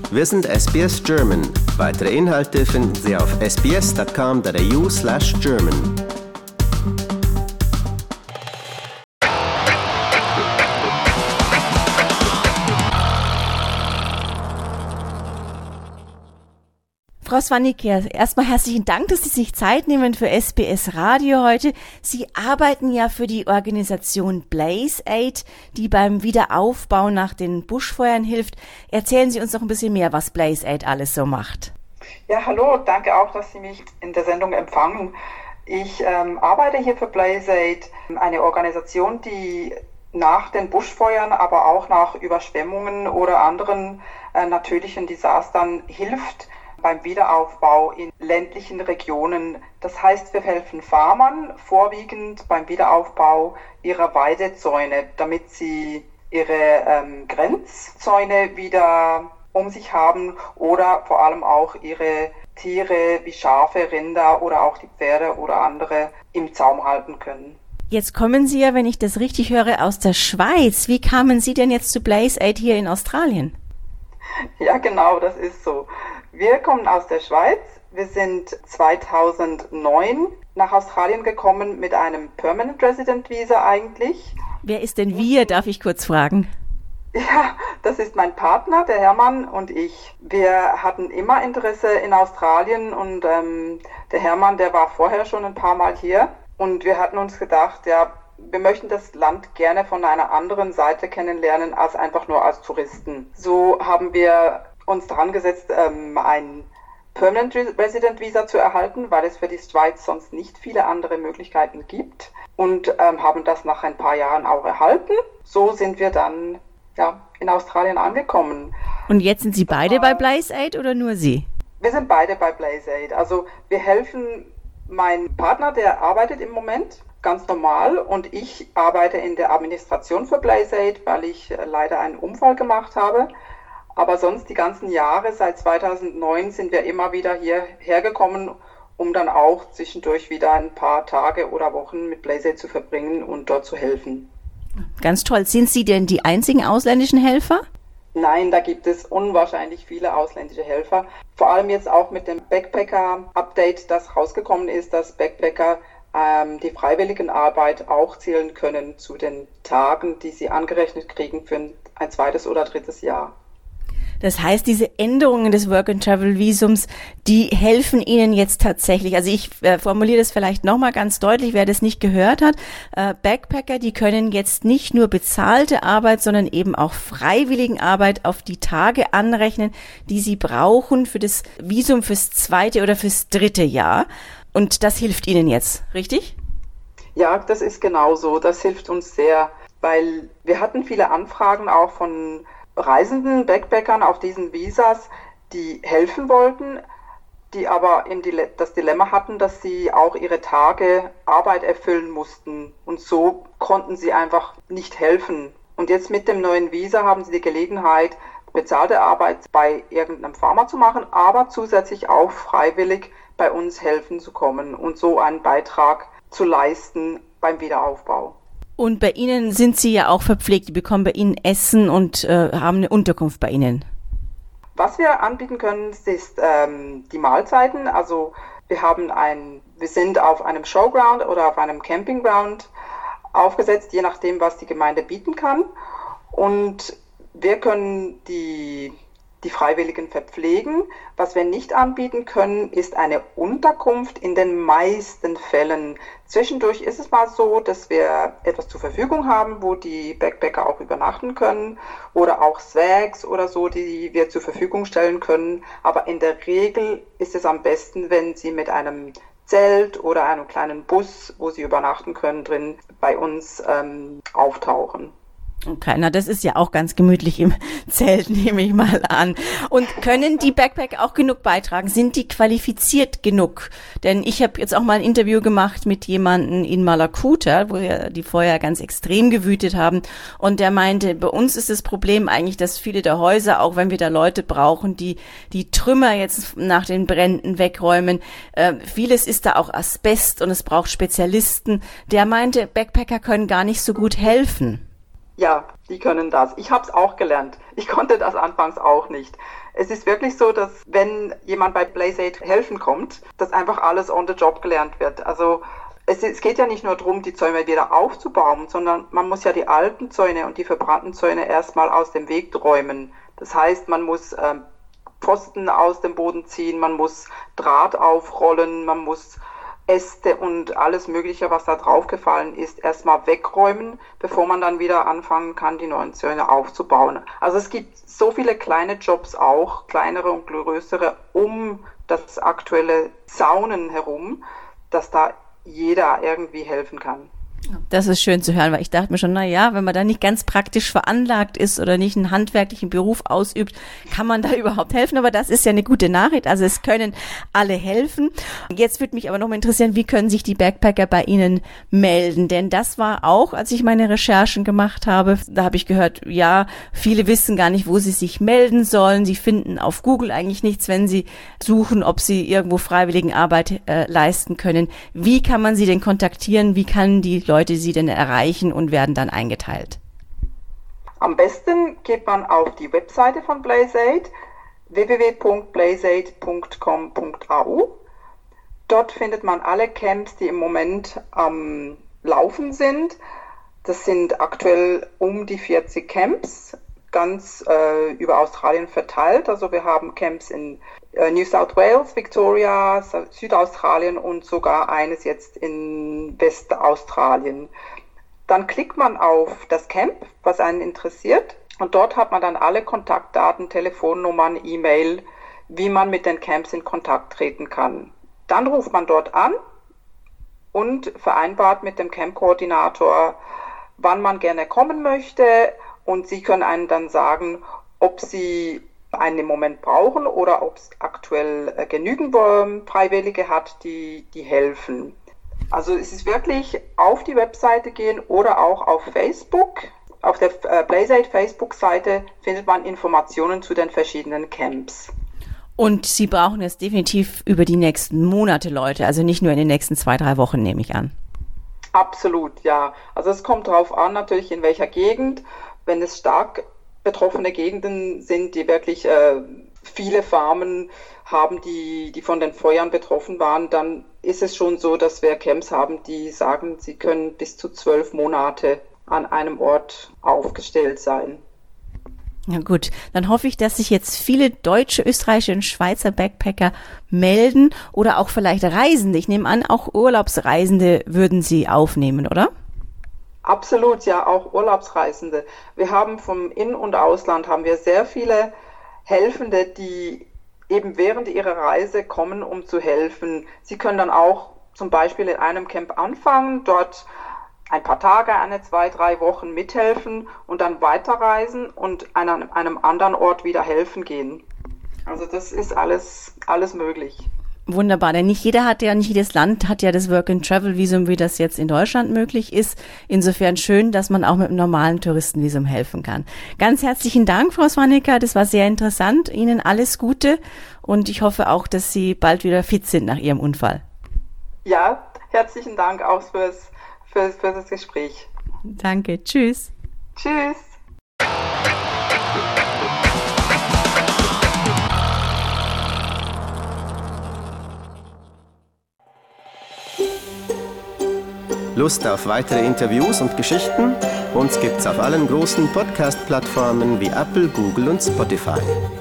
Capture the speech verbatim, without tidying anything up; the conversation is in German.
Wir sind S B S German. Weitere Inhalte finden Sie auf s b s dot com dot a u slash German. Frau Swanniker, erstmal herzlichen Dank, dass Sie sich Zeit nehmen für S B S Radio heute. Sie arbeiten ja für die Organisation Blaze Aid, die beim Wiederaufbau nach den Buschfeuern hilft. Erzählen Sie uns noch ein bisschen mehr, was Blaze Aid alles so macht. Ja, hallo, danke auch, dass Sie mich in der Sendung empfangen. Ich ähm, arbeite hier für Blaze Aid, eine Organisation, die nach den Buschfeuern, aber auch nach Überschwemmungen oder anderen äh, natürlichen Desastern hilft beim Wiederaufbau in ländlichen Regionen. Das heißt, wir helfen Farmern vorwiegend beim Wiederaufbau ihrer Weidezäune, damit sie ihre ähm, Grenzzäune wieder um sich haben oder vor allem auch ihre Tiere wie Schafe, Rinder oder auch die Pferde oder andere im Zaum halten können. Jetzt kommen Sie ja, wenn ich das richtig höre, aus der Schweiz. Wie kamen Sie denn jetzt zu Blaze Aid hier in Australien? Ja, genau, das ist so. Wir kommen aus der Schweiz. Wir sind zweitausendneun nach Australien gekommen mit einem Permanent Resident Visa eigentlich. Wer ist denn wir, darf ich kurz fragen? Ja, das ist mein Partner, der Hermann und ich. Wir hatten immer Interesse in Australien und ähm, der Hermann, der war vorher schon ein paar Mal hier. Und wir hatten uns gedacht, ja, wir möchten das Land gerne von einer anderen Seite kennenlernen, als einfach nur als Touristen. So haben wir uns daran gesetzt, ähm, ein Permanent Resident Visa zu erhalten, weil es für die Schweiz sonst nicht viele andere Möglichkeiten gibt und ähm, haben das nach ein paar Jahren auch erhalten. So sind wir dann ja, in Australien angekommen. Und jetzt sind Sie beide bei Blaze Aid oder nur Sie? Wir sind beide bei Blaze Aid. Also wir helfen, mein Partner, der arbeitet im Moment ganz normal und ich arbeite in der Administration für Blaze Aid, weil ich äh, leider einen Unfall gemacht habe. Aber sonst die ganzen Jahre, seit zweitausendneun, sind wir immer wieder hierher gekommen, um dann auch zwischendurch wieder ein paar Tage oder Wochen mit Blaze Aid zu verbringen und dort zu helfen. Ganz toll. Sind Sie denn die einzigen ausländischen Helfer? Nein, da gibt es unwahrscheinlich viele ausländische Helfer. Vor allem jetzt auch mit dem Backpacker-Update, das rausgekommen ist, dass Backpacker ähm, die Freiwilligenarbeit auch zählen können zu den Tagen, die sie angerechnet kriegen für ein, ein zweites oder drittes Jahr. Das heißt, diese Änderungen des Work-and-Travel-Visums, die helfen Ihnen jetzt tatsächlich. Also ich äh, formuliere das vielleicht nochmal ganz deutlich, wer das nicht gehört hat. Äh, Backpacker, die können jetzt nicht nur bezahlte Arbeit, sondern eben auch Freiwilligenarbeit auf die Tage anrechnen, die sie brauchen für das Visum fürs zweite oder fürs dritte Jahr. Und das hilft Ihnen jetzt, richtig? Ja, das ist genau so. Das hilft uns sehr, weil wir hatten viele Anfragen auch von Reisenden, Backpackern auf diesen Visas, die helfen wollten, die aber in die, das Dilemma hatten, dass sie auch ihre Tage Arbeit erfüllen mussten. Und so konnten sie einfach nicht helfen. Und jetzt mit dem neuen Visa haben sie die Gelegenheit, bezahlte Arbeit bei irgendeinem Farmer zu machen, aber zusätzlich auch freiwillig bei uns helfen zu kommen und so einen Beitrag zu leisten beim Wiederaufbau. Und bei Ihnen sind Sie ja auch verpflegt, die bekommen bei Ihnen Essen und äh, haben eine Unterkunft bei Ihnen. Was wir anbieten können, ist ähm, die Mahlzeiten. Also wir haben ein, wir sind auf einem Showground oder auf einem Campingground aufgesetzt, je nachdem, was die Gemeinde bieten kann. Und wir können die die Freiwilligen verpflegen. Was wir nicht anbieten können, ist eine Unterkunft in den meisten Fällen. Zwischendurch ist es mal so, dass wir etwas zur Verfügung haben, wo die Backpacker auch übernachten können oder auch Snacks oder so, die wir zur Verfügung stellen können. Aber in der Regel ist es am besten, wenn sie mit einem Zelt oder einem kleinen Bus, wo sie übernachten können, drin bei uns ähm, auftauchen. Okay, na das ist ja auch ganz gemütlich im Zelt, nehme ich mal an. Und können die Backpacker auch genug beitragen? Sind die qualifiziert genug? Denn ich habe jetzt auch mal ein Interview gemacht mit jemandem in Malakuta, wo ja die Feuer ganz extrem gewütet haben. Und der meinte, bei uns ist das Problem eigentlich, dass viele der Häuser, auch wenn wir da Leute brauchen, die die Trümmer jetzt nach den Bränden wegräumen, äh, vieles ist da auch Asbest und es braucht Spezialisten. Der meinte, Backpacker können gar nicht so gut helfen. Ja, die können das. Ich habe es auch gelernt. Ich konnte das anfangs auch nicht. Es ist wirklich so, dass wenn jemand bei BlazeAid helfen kommt, dass einfach alles on the job gelernt wird. Also es, es geht ja nicht nur darum, die Zäune wieder aufzubauen, sondern man muss ja die alten Zäune und die verbrannten Zäune erstmal aus dem Weg räumen. Das heißt, man muss ähm, Pfosten aus dem Boden ziehen, man muss Draht aufrollen, man muss Äste und alles Mögliche, was da draufgefallen ist, erstmal wegräumen, bevor man dann wieder anfangen kann, die neuen Zäune aufzubauen. Also es gibt so viele kleine Jobs auch, kleinere und größere, um das aktuelle Zaunen herum, dass da jeder irgendwie helfen kann. Das ist schön zu hören, weil ich dachte mir schon, na ja, wenn man da nicht ganz praktisch veranlagt ist oder nicht einen handwerklichen Beruf ausübt, kann man da überhaupt helfen? Aber das ist ja eine gute Nachricht. Also es können alle helfen. Jetzt würde mich aber noch mal interessieren, wie können sich die Backpacker bei Ihnen melden? Denn das war auch, als ich meine Recherchen gemacht habe, da habe ich gehört, ja, viele wissen gar nicht, wo sie sich melden sollen. Sie finden auf Google eigentlich nichts, wenn sie suchen, ob sie irgendwo Freiwilligenarbeit äh, leisten können. Wie kann man sie denn kontaktieren? Wie kann die Leute sie denn erreichen und werden dann eingeteilt? Am besten geht man auf die Webseite von BlazeAid, w w w punkt blazeaid punkt com punkt a u. Dort findet man alle Camps, die im Moment am Laufen sind. Das sind aktuell um die vierzig Camps, ganz äh, über Australien verteilt. Also wir haben Camps in äh, New South Wales, Victoria, Südaustralien und sogar eines jetzt in Westaustralien. Dann klickt man auf das Camp, was einen interessiert, und dort hat man dann alle Kontaktdaten, Telefonnummern, E-Mail, wie man mit den Camps in Kontakt treten kann. Dann ruft man dort an und vereinbart mit dem Camp-Koordinator, wann man gerne kommen möchte, und sie können einem dann sagen, ob sie einen im Moment brauchen oder ob es aktuell äh, genügend äh, Freiwillige hat, die, die helfen. Also es ist wirklich auf die Webseite gehen oder auch auf Facebook. Auf der äh, BlazeAid Facebook-Seite findet man Informationen zu den verschiedenen Camps. Und Sie brauchen jetzt definitiv über die nächsten Monate Leute, also nicht nur in den nächsten zwei, drei Wochen, nehme ich an. Absolut, ja. Also es kommt darauf an, natürlich in welcher Gegend. Wenn es stark betroffene Gegenden sind, die wirklich äh, viele Farmen haben, die, die von den Feuern betroffen waren, dann ist es schon so, dass wir Camps haben, die sagen, sie können bis zu zwölf Monate an einem Ort aufgestellt sein. Ja gut, dann hoffe ich, dass sich jetzt viele deutsche, österreichische und Schweizer Backpacker melden oder auch vielleicht Reisende. Ich nehme an, auch Urlaubsreisende würden Sie aufnehmen, oder? Absolut, ja, auch Urlaubsreisende. Wir haben vom In- und Ausland haben wir sehr viele Helfende, die eben während ihrer Reise kommen, um zu helfen. Sie können dann auch zum Beispiel in einem Camp anfangen, dort ein paar Tage, eine, zwei, drei Wochen mithelfen und dann weiterreisen und an einem anderen Ort wieder helfen gehen. Also das ist alles, alles möglich. Wunderbar, denn nicht jeder hat ja, nicht jedes Land hat ja das Work-and-Travel-Visum, wie das jetzt in Deutschland möglich ist. Insofern schön, dass man auch mit einem normalen Touristenvisum helfen kann. Ganz herzlichen Dank, Frau Swanica, das war sehr interessant. Ihnen alles Gute und ich hoffe auch, dass Sie bald wieder fit sind nach Ihrem Unfall. Ja, herzlichen Dank auch fürs, für, für das Gespräch. Danke, tschüss. Tschüss. Lust auf weitere Interviews und Geschichten? Uns gibt's auf allen großen Podcast-Plattformen wie Apple, Google und Spotify.